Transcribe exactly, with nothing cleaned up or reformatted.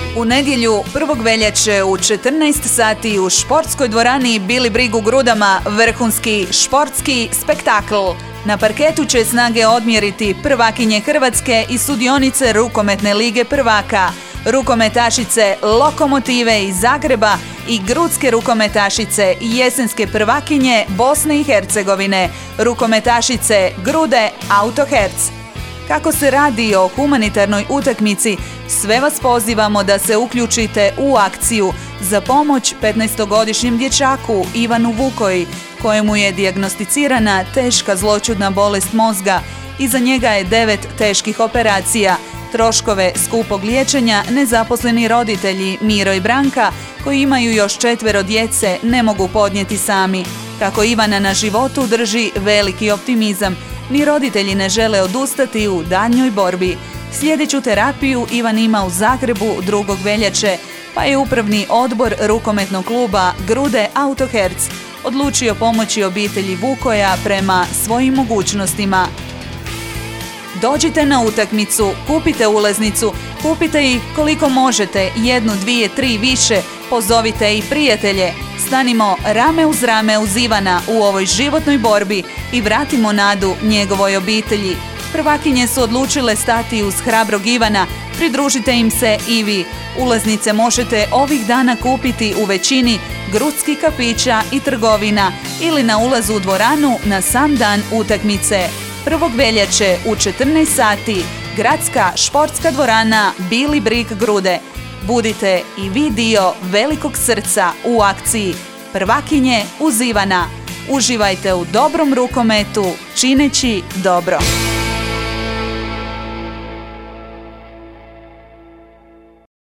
U nedjelju prvog veljače u četrnaest sati u športskoj dvorani Bili brig u Grudama vrhunski športski spektakl. Na parketu će snage odmjeriti prvakinje Hrvatske i sudionice rukometne lige prvaka, rukometašice Lokomotive iz Zagreba i grudske rukometašice i jesenske prvakinje Bosne i Hercegovine, rukometašice Grude Autoherc. Kako se radi o humanitarnoj utakmici, sve vas pozivamo da se uključite u akciju za pomoć petnaestogodišnjem dječaku Ivanu Vukoji, kojemu je dijagnosticirana teška zloćudna bolest mozga. Iza njega je devet teških operacija. Troškove skupog liječenja nezaposleni roditelji Miro i Branka, koji imaju još četvero djece, ne mogu podnijeti sami. Kako Ivana na životu drži veliki optimizam, ni roditelji ne žele odustati u daljnjoj borbi. Sljedeću terapiju Ivan ima u Zagrebu drugog veljače, pa je upravni odbor rukometnog kluba Grude Autoherc odlučio pomoći obitelji Vukoja prema svojim mogućnostima. Dođite na utakmicu, kupite ulaznicu, kupite ih koliko možete, jednu, dvije, tri, više, pozovite i prijatelje. Stanimo rame uz rame uz Ivana u ovoj životnoj borbi i vratimo nadu njegovoj obitelji. Prvakinje su odlučile stati uz hrabrog Ivana, pridružite im se i vi. Ulaznice možete ovih dana kupiti u većini grudskih kafića i trgovina ili na ulazu u dvoranu na sam dan utakmice. prvog veljače u četrnaest sati, gradska športska dvorana Bili brig Grude. Budite i vi dio velikog srca u akciji Prvakinje uz Ivana. Uživajte u dobrom rukometu, čineći dobro.